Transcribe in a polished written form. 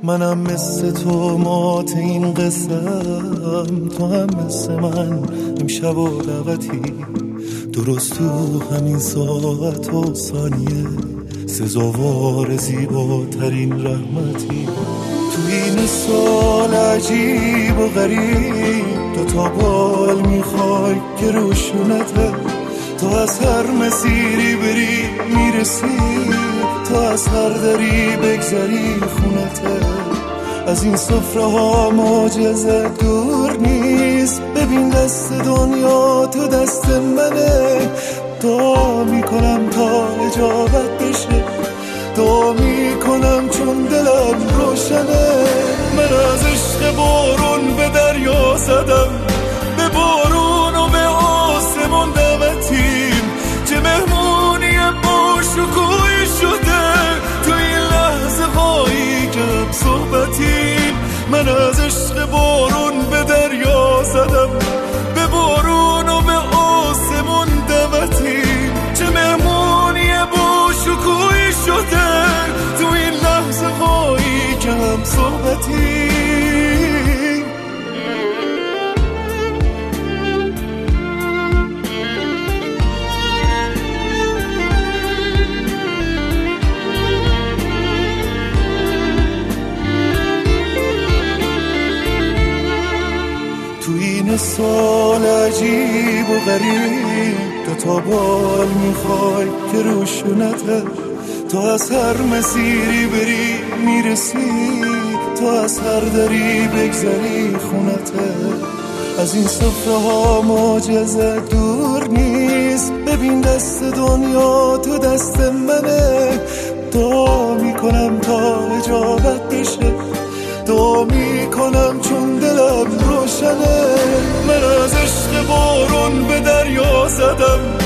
منم مثل تو مات این قسم، تو هم مثل من امشب و دعوتی، درست تو همین ساعت و ثانیه سزاوار زیباترین رحمتی. تو این سال عجیب و غریب دوتا بال میخوای که روشونته، تو از هر مسیری بری میرسی، تو از هر دری بگذری خونته. از این سفره ها معجزه دور نیست، ببین دست دنیا تو دست منه. دعا میکنم تا اجابت بشه، دعا میکنم چون دلم روشنه. من از عشق بارون به دریا زدم، به بارون و به آسمون دمتیم، چه مهمونی با شکوهی شده تو این لحظه هایی که هم صحبتیم. من از عشق بارون به دریا زدم، به بارون و به آسمون دمتیم، چه مهمونی با شکوهی شده تو این لحظه هایی که هم صحبتیم. تو این سال عجیب و غریب دوتا بال میخوای که روشونته، تو از هر مسیری بری میرسی، تو از هر دری بگذری خونته. از این سفره ها معجزه دور نیست، ببین دست دنیا تو دست منه. دعا میکنم تا اجابت بشه، دعا میکنم چون دلم روشنه. من از عشق بارون به دریا زدم،